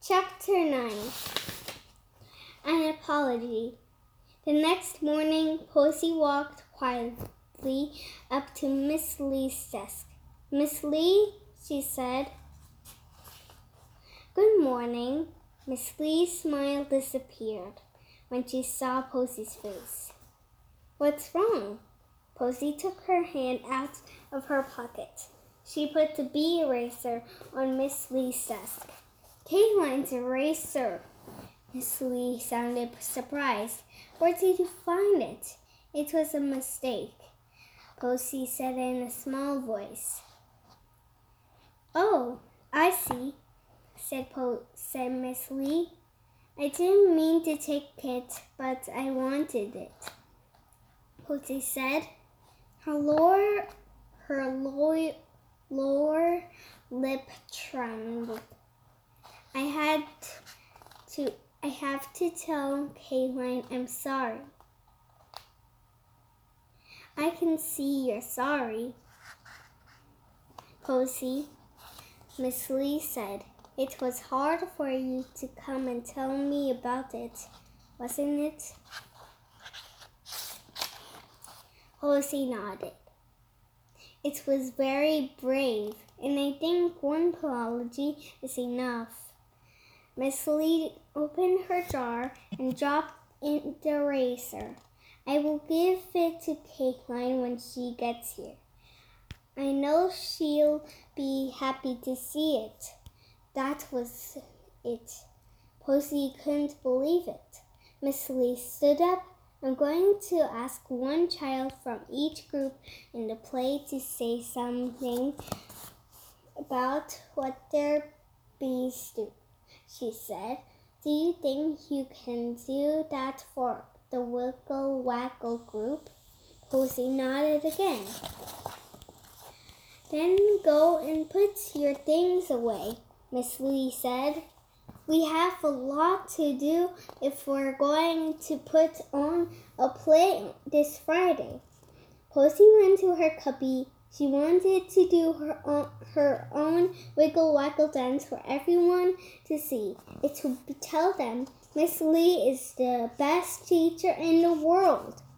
Chapter 9. An Apology. The next morning, Posy walked quietly up to Miss Lee's desk. "Miss Lee," she said. "Good morning." Miss Lee's smile disappeared when she saw Posy's face. "What's wrong?" Posy took her hand out of her pocket. She put the bee eraser on Miss Lee's desk. "Kateline's eraser." Miss Lee sounded surprised. "Where did you find it?" "It was a mistake," Posy said in a small voice. "Oh, I see," said Miss Lee. "I didn't mean to take it, but I wanted it," Posy said. Her lower lip trembled. I have to tell Kateline I'm sorry." "I can see you're sorry, Posy," Miss Lee said. "It was hard for you to come and tell me about it, wasn't it?" Posy nodded. "It was very brave, and I think one apology is enough." Miss Lee opened her drawer and dropped in the eraser. "I will give it to Kateline when she gets here. I know she'll be happy to see it." That was it. Posy couldn't believe it. Miss Lee stood up. "I'm going to ask one child from each group in the play to say something about what their bees do," she said. "Do you think you can do that for the Wiggle Waggle group?" Posy nodded again. "Then go and put your things away," Miss Lee said. "We have a lot to do if we're going to put on a play this Friday." Posy went to her cubby. She wanted to do her own Wiggle Waggle dance for everyone to see. It would tell them Miss Lee is the best teacher in the world.